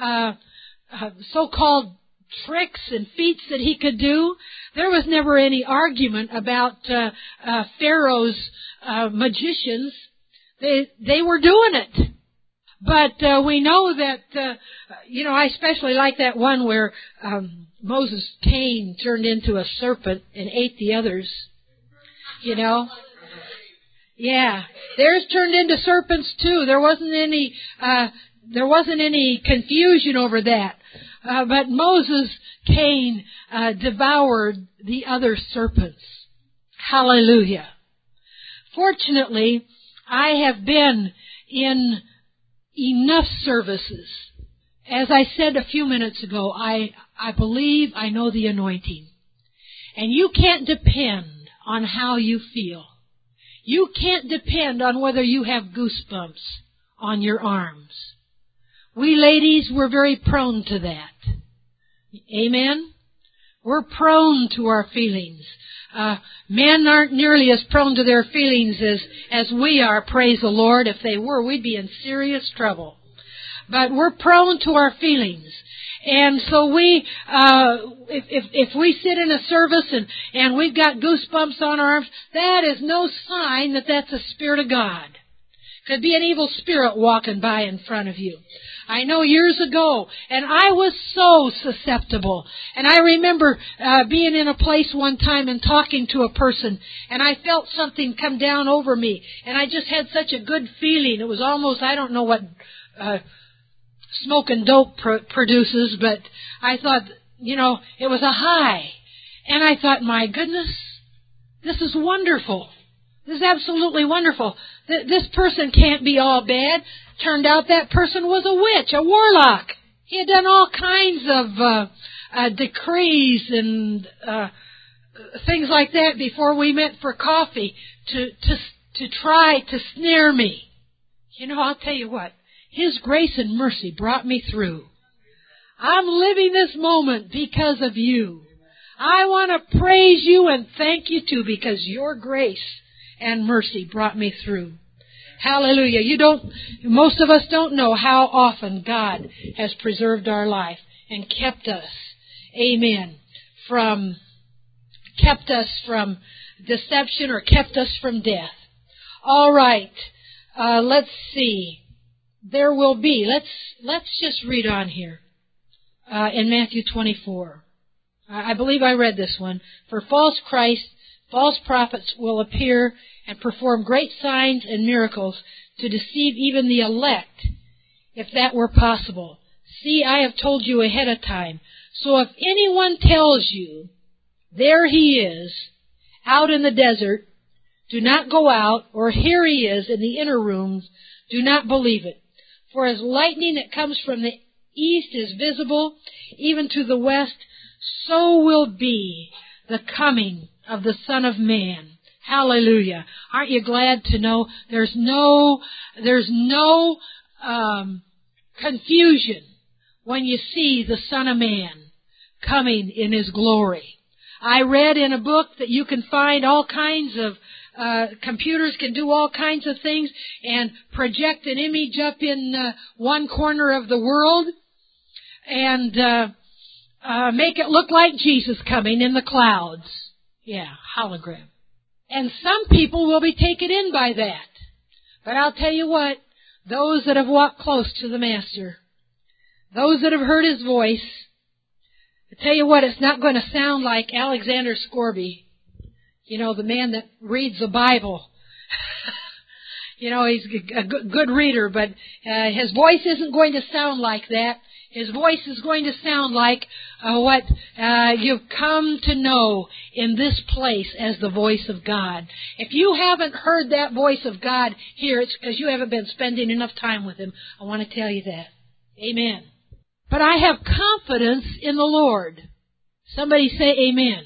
so-called tricks and feats that he could do, there was never any argument about Pharaoh's magicians. They were doing it. But we know that, I especially like that one where Moses' cane turned into a serpent and ate the others. Yeah. Theirs turned into serpents too. There wasn't any there wasn't any confusion over that. But Moses, Cain, devoured the other serpents. Hallelujah. Fortunately, I have been in enough services. As I said a few minutes ago, I believe I know the anointing. And you can't depend on how you feel. You can't depend on whether you have goosebumps on your arms. We ladies, we're very prone to that. Amen? We're prone to our feelings. Men aren't nearly as prone to their feelings as we are, praise the Lord. If they were, we'd be in serious trouble. But we're prone to our feelings. And so if we sit in a service and we've got goosebumps on our arms, that is no sign that that's the Spirit of God. Could be an evil spirit walking by in front of you. I know years ago, and I was so susceptible. And I remember being in a place one time and talking to a person, and I felt something come down over me. And I just had such a good feeling. It was almost, I don't know what smoking dope produces, but I thought, it was a high. And I thought, my goodness, this is wonderful. This is absolutely wonderful. This person can't be all bad. Turned out that person was a witch, a warlock. He had done all kinds of decrees and things like that before we met for coffee to try to snare me. I'll tell you what. His grace and mercy brought me through. I'm living this moment because of you. I want to praise you and thank you too, because your grace and mercy brought me through. Hallelujah. Most of us don't know how often God has preserved our life and kept us. Amen. Kept us from deception or kept us from death. All right. Let's see. There will be. Let's just read on here. In Matthew 24. I believe I read this one. For false prophets will appear and perform great signs and miracles to deceive even the elect, if that were possible. See, I have told you ahead of time. So if anyone tells you, there he is, out in the desert, do not go out, or here he is in the inner rooms, do not believe it. For as lightning that comes from the east is visible, even to the west, so will be the coming of the Son of Man. Hallelujah. Aren't you glad to know there's no confusion when you see the Son of Man coming in His glory. I read in a book that you can find all kinds of computers can do all kinds of things and project an image up in one corner of the world and make it look like Jesus coming in the clouds. Yeah, hologram. And some people will be taken in by that. But I'll tell you what, those that have walked close to the Master, those that have heard His voice, I tell you what, it's not going to sound like Alexander Scorby. The man that reads the Bible. He's a good reader, but his voice isn't going to sound like that. His voice is going to sound like what you've come to know in this place as the voice of God. If you haven't heard that voice of God here, it's because you haven't been spending enough time with Him. I want to tell you that. Amen. But I have confidence in the Lord. Somebody say amen.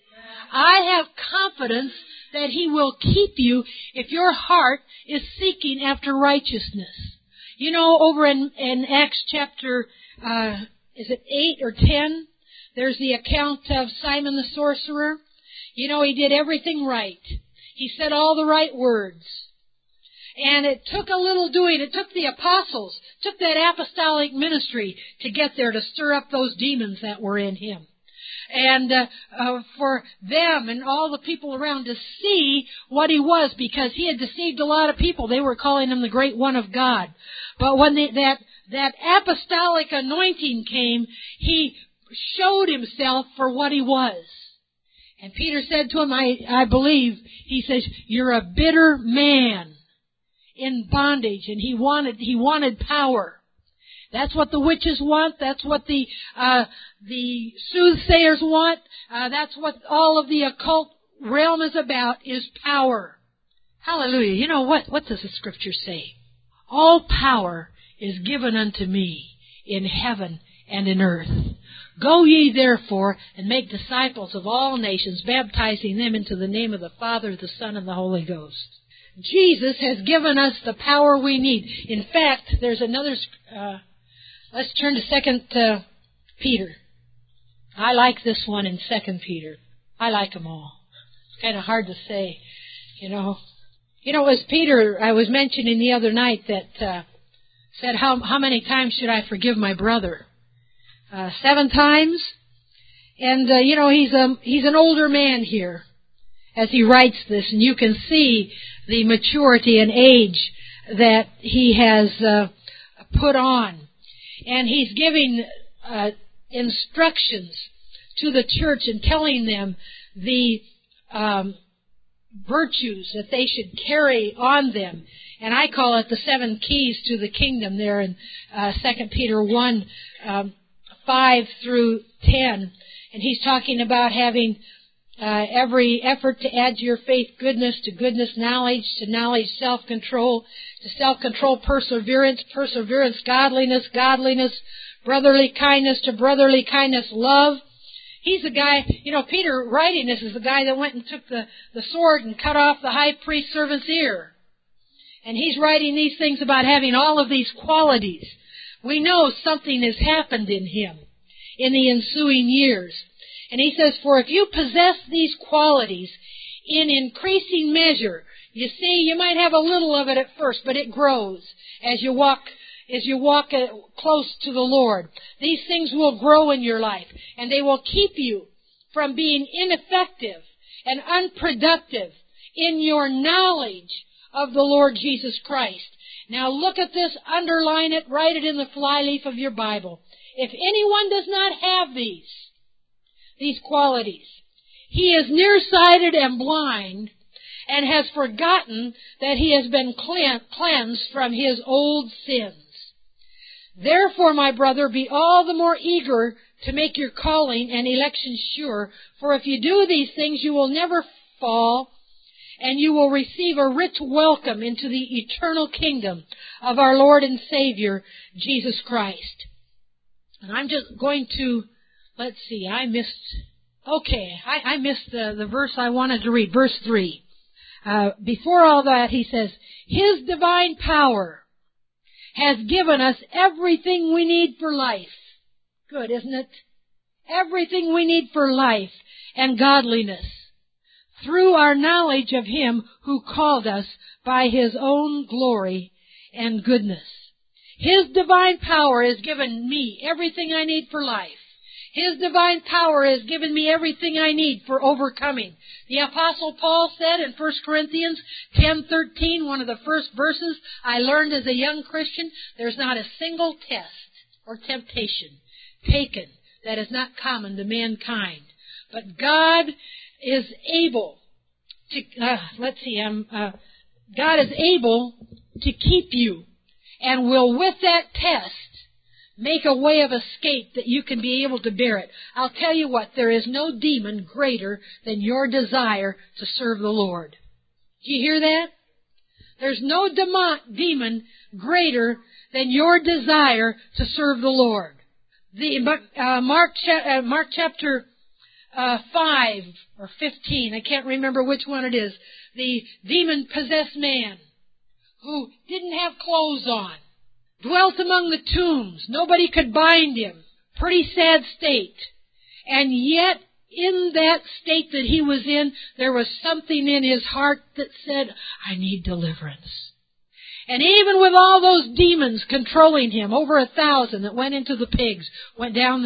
I have confidence that He will keep you if your heart is seeking after righteousness. Over in Acts chapter, is it 8 or 10? There's the account of Simon the sorcerer. He did everything right. He said all the right words. And it took a little doing. It took the apostles, took that apostolic ministry to get there to stir up those demons that were in him. And for them and all the people around to see what he was, because he had deceived a lot of people. They were calling him the Great One of God. But when that apostolic anointing came, he showed himself for what he was. And Peter said to him, I believe, he says, you're a bitter man in bondage. And he wanted power. That's what the witches want. That's what the soothsayers want. That's what all of the occult realm is about, is power. Hallelujah. You know what? What does the Scripture say? All power is given unto me in heaven and in earth. Go ye therefore and make disciples of all nations, baptizing them into the name of the Father, the Son, and the Holy Ghost. Jesus has given us the power we need. In fact, there's another... let's turn to 2 Peter. I like this one in 2 Peter. I like them all. It's kind of hard to say, you know. You know, as Peter, I was mentioning the other night that said, how many times should I forgive my brother? 7 times? And, you know, he's an older man here as he writes this, and you can see the maturity and age that he has put on. And he's giving instructions to the church and telling them the virtues that they should carry on them. And I call it the 7 keys to the kingdom there in 2 Peter 1, 5 through 10. And he's talking about having every effort to add to your faith goodness, to goodness knowledge, to knowledge self-control, to self-control perseverance, perseverance godliness, godliness brotherly kindness, to brotherly kindness love. He's the guy, you know, Peter writing this is the guy that went and took the sword and cut off the high priest's servant's ear. And he's writing these things about having all of these qualities. We know something has happened in him in the ensuing years. And he says, for if you possess these qualities in increasing measure, you see, you might have a little of it at first, but it grows as you walk close to the Lord. These things will grow in your life, and they will keep you from being ineffective and unproductive in your knowledge of the Lord Jesus Christ. Now look at this, underline it, write it in the flyleaf of your Bible. If anyone does not have these qualities, he is nearsighted and blind, and has forgotten that he has been cleansed from his old sins. Therefore, my brother, be all the more eager to make your calling and election sure, for if you do these things, you will never fall, and you will receive a rich welcome into the eternal kingdom of our Lord and Savior, Jesus Christ. And I'm just going to, let's see, I missed the verse I wanted to read, verse 3. Before all that, he says, His divine power has given us everything we need for life. Good, isn't it? Everything we need for life and godliness through our knowledge of Him who called us by His own glory and goodness. His divine power has given me everything I need for life. His divine power has given me everything I need for overcoming. The Apostle Paul said in 1 Corinthians 10:13, one of the first verses I learned as a young Christian, there's not a single test or temptation taken that is not common to mankind. But God is able to, God is able to keep you and will with that test make a way of escape that you can be able to bear it. I'll tell you what, there is no demon greater than your desire to serve the Lord. Do you hear that? There's no demon greater than your desire to serve the Lord. Mark chapter 5 or 15, I can't remember which one it is, the demon-possessed man who didn't have clothes on, dwelt among the tombs. Nobody could bind him. Pretty sad state. And yet, in that state that he was in, there was something in his heart that said, I need deliverance. And even with all those demons controlling him, over 1,000 that went into the pigs, went down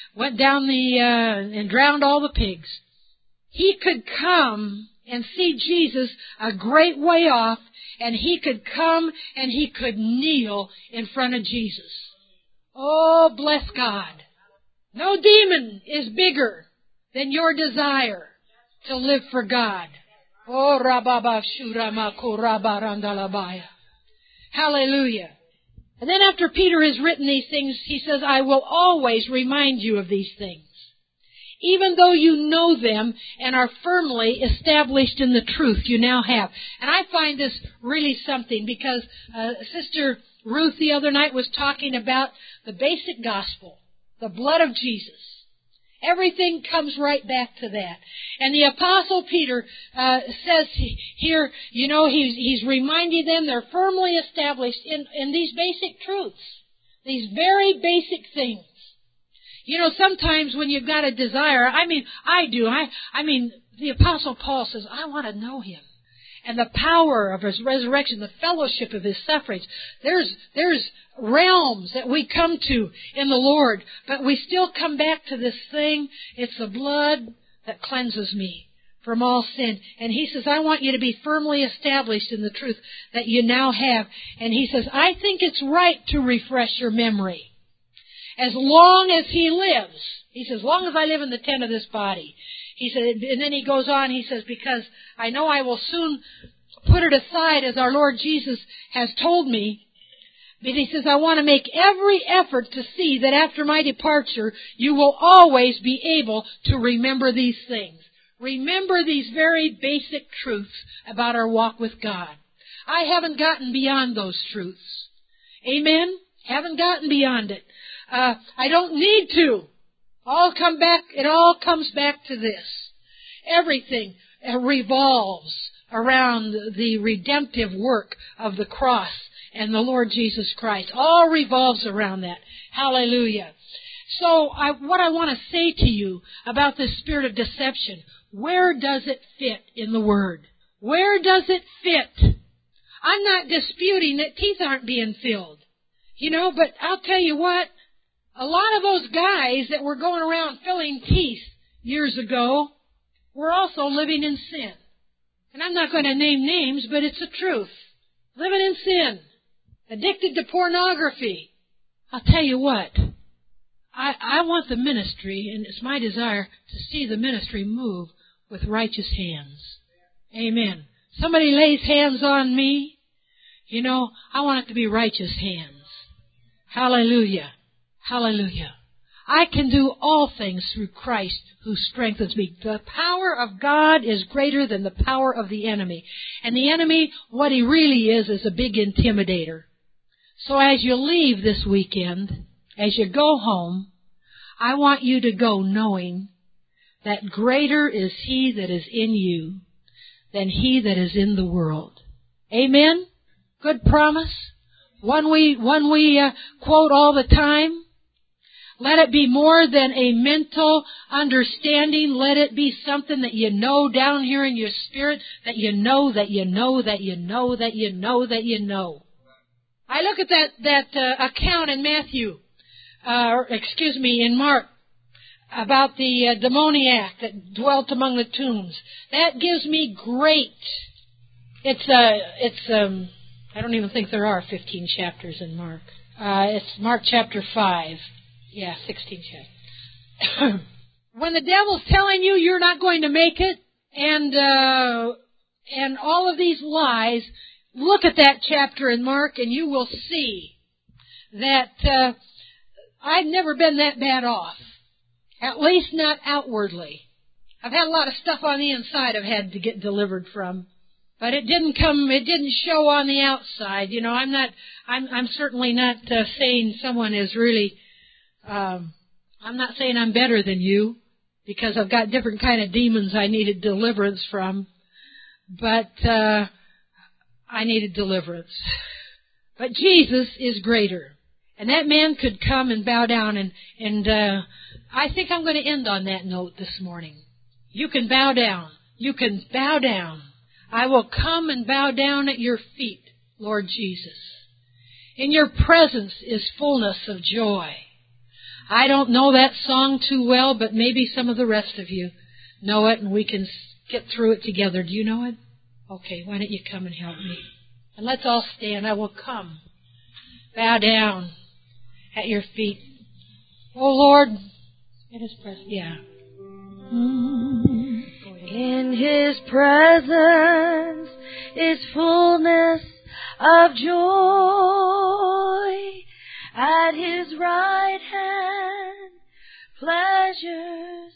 and drowned all the pigs, he could come and see Jesus a great way off, and he could come and he could kneel in front of Jesus. Oh, bless God. No demon is bigger than your desire to live for God. Oh, Rababa Shurama Kurabarandalabaya. Hallelujah. And then after Peter has written these things, he says, I will always remind you of these things, even though you know them and are firmly established in the truth you now have. And I find this really something, because Sister Ruth the other night was talking about the basic gospel, the blood of Jesus. Everything comes right back to that. And the Apostle Peter says here, you know, he's reminding them they're firmly established in these basic truths, these very basic things. You know, sometimes when you've got a desire, I do. The Apostle Paul says, I want to know Him. And the power of His resurrection, the fellowship of His sufferings. There's realms that we come to in the Lord, but we still come back to this thing. It's the blood that cleanses me from all sin. And he says, I want you to be firmly established in the truth that you now have. And he says, I think it's right to refresh your memory. As long as He lives. He says, as long as I live in the tent of this body. He said, and then he goes on, he says, because I know I will soon put it aside as our Lord Jesus has told me. But he says, I want to make every effort to see that after my departure, you will always be able to remember these things. Remember these very basic truths about our walk with God. I haven't gotten beyond those truths. Amen? Haven't gotten beyond it. I don't need to. It all comes back to this. Everything revolves around the redemptive work of the cross and the Lord Jesus Christ. All revolves around that. Hallelujah. So what I want to say to you about this spirit of deception, where does it fit in the Word? Where does it fit? I'm not disputing that teeth aren't being filled. You know, but I'll tell you what, a lot of those guys that were going around filling teeth years ago were also living in sin. And I'm not going to name names, but it's the truth. Living in sin. Addicted to pornography. I'll tell you what, I want the ministry, and it's my desire to see the ministry move with righteous hands. Amen. Somebody lays hands on me, you know, I want it to be righteous hands. Hallelujah. Hallelujah. I can do all things through Christ who strengthens me. The power of God is greater than the power of the enemy. And the enemy, what he really is a big intimidator. So as you leave this weekend, as you go home, I want you to go knowing that greater is He that is in you than he that is in the world. Amen? Good promise. One we quote all the time. Let it be more than a mental understanding. Let it be something that you know down here in your spirit, that you know, that you know, that you know, that you know, that you know. I look at that account in in Mark, about the demoniac that dwelt among the tombs. That gives me great. I don't even think there are 15 chapters in Mark. It's Mark chapter 5. Yeah, 16 chapters. When the devil's telling you you're not going to make it, and all of these lies, look at that chapter in Mark and you will see that I've never been that bad off. At least not outwardly. I've had a lot of stuff on the inside I've had to get delivered from. But it didn't show on the outside. You know, I'm certainly not saying someone is really, I'm not saying I'm better than you, because I've got different kind of demons I needed deliverance from. But I needed deliverance. But Jesus is greater. And that man could come and bow down, and I think I'm going to end on that note this morning. You can bow down. You can bow down. I will come and bow down at your feet, Lord Jesus. In your presence is fullness of joy. I don't know that song too well, but maybe some of the rest of you know it, and we can get through it together. Do you know it? Okay, why don't you come and help me? And let's all stand. I will come. Bow down at your feet. Oh, Lord. In His presence. Yeah. In His presence is fullness of joy. At His right hand, pleasures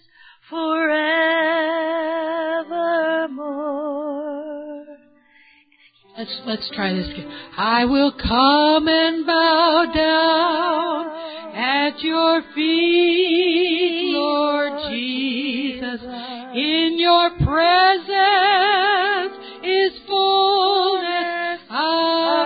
forevermore. Let's try this again. I will come and bow down at your feet, Lord Jesus. In your presence is fullness of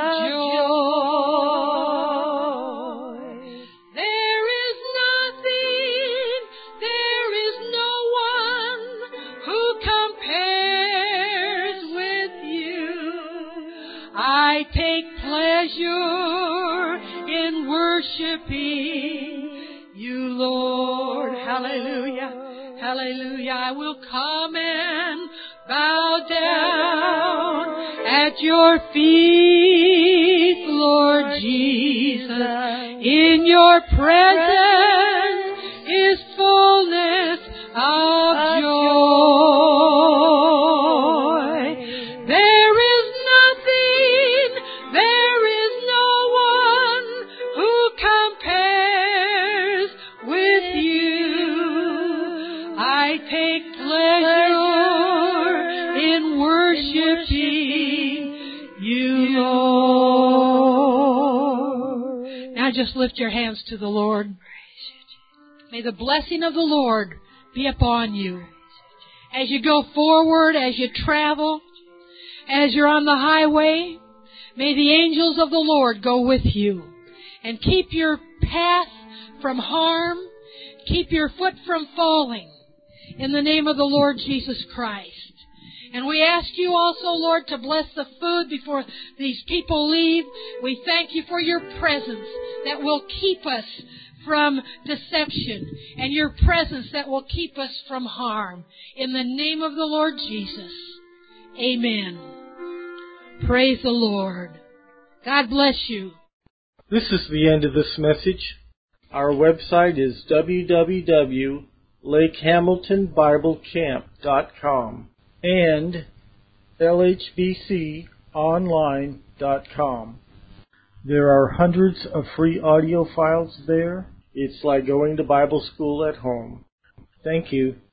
joy. There is nothing, there is no one who compares with you. I take pleasure in worshiping you, Lord. Hallelujah. Hallelujah. I will come and bow down at your feet, Lord Jesus. In your presence is fullness of joy. There is nothing, there is no one who compares with you. I take pleasure in worshiping you, Lord. Now just lift your hands to the Lord. May the blessing of the Lord be upon you. As you go forward, as you travel, as you're on the highway, may the angels of the Lord go with you and keep your path from harm, keep your foot from falling, in the name of the Lord Jesus Christ. And we ask you also, Lord, to bless the food before these people leave. We thank you for your presence that will keep us from deception, and your presence that will keep us from harm. In the name of the Lord Jesus. Amen. Praise the Lord. God bless you. This is the end of this message. Our website is www.lakehamiltonbiblecamp.com and lhbconline.com. There are hundreds of free audio files there. It's like going to Bible school at home. Thank you.